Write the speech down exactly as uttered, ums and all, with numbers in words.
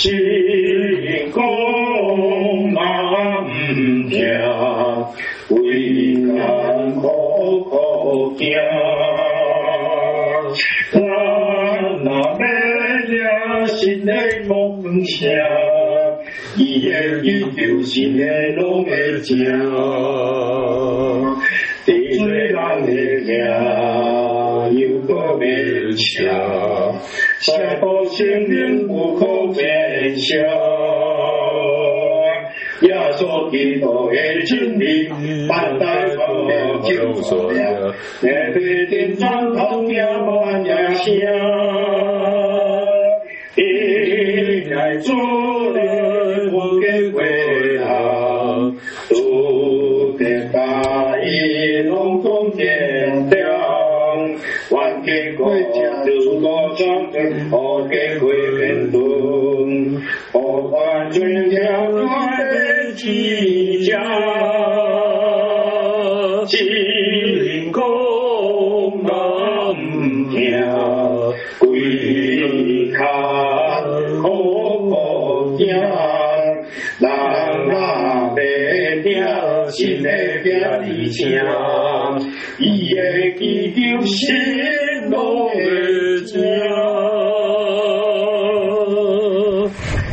心讲嘛唔听，为艰苦苦行。咱若要了新的梦想，伊的宇宙新的拢会正。地水人会行，又搁袂笑，社会生命有可变小。耶稣基督的真理，万代不了救赎了，面对天上头听万人声，应该做人我的归航，主的大义拢总点亮，万给国家如果上天，我给会变顿，我把全家来记家，心公难听，归看苦苦行，人若袂听，心会变离声，伊的祈求心拢会正。